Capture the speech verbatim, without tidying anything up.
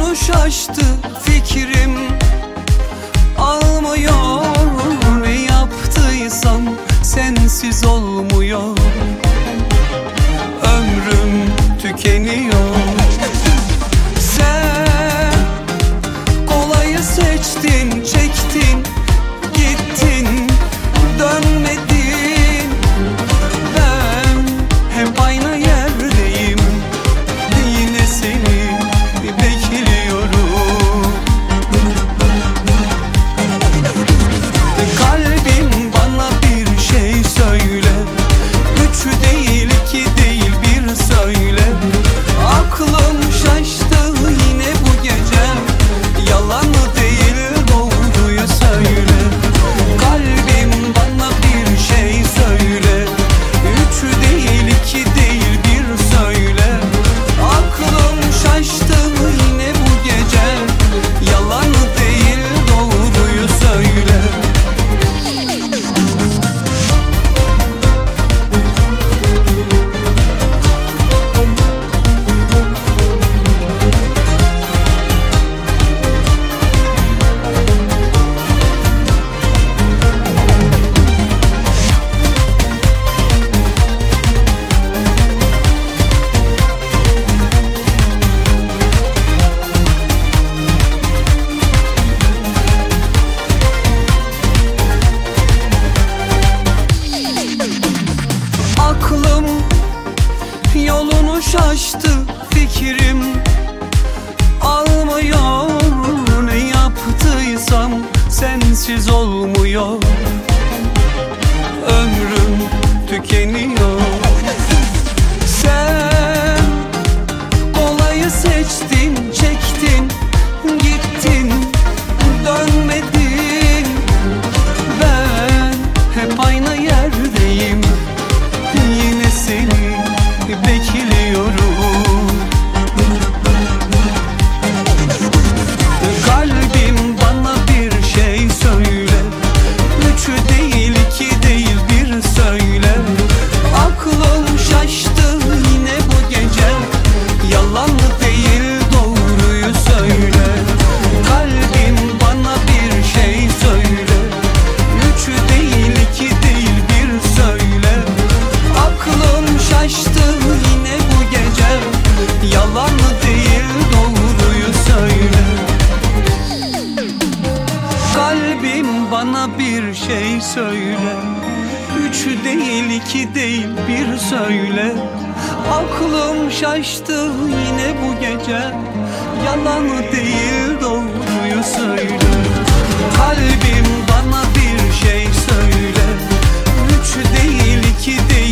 Yolunu şaştı fikrim, almıyor. Ne yaptıysam sensiz olmuyor. Ömrüm tükeniyor. Sen kolayı seçtin, çektin, gittin, dönmedin. Ben hep aynı yerdeyim, yine seni bekliyorum. Kalbim bana bir şey söyle, üç değil iki değil bir söyle. Aklım şaştı yine bu gece, yalan mı değil doğruyu söyle. Kalbim bana bir şey söyle, üç değil iki değil bir söyle. Aklım şaştı yine bu gece, yalan mı değil doğruyu söyle. Aklım yolunu şaştı fikrim, almıyor. Ne yaptıysam sensiz olmuyor. Ömrüm tükeniyor. Sen kolayı seçtin, çektin, gittin, dönmedin. Ben hep aynı yerdeyim, yine seni bekliyorum. Kalbim bana bir şey söyle, üç değil iki değil bir söyle. Aklım şaştı yine bu gece, yalan mı değil doğruyu söyle. Kalbim bana bir şey söyle, üç değil iki değil bir söyle. Aklım şaştı yine bu gece, yalan mı değil doğruyu söyle. Kalbim bana bir şey söyle, üç değil iki değil bir söyle. Aklım şaştı yine bu gece, yalan mı değil doğruyu söyle. Kalbim bana bir şey söyle, üç değil iki değil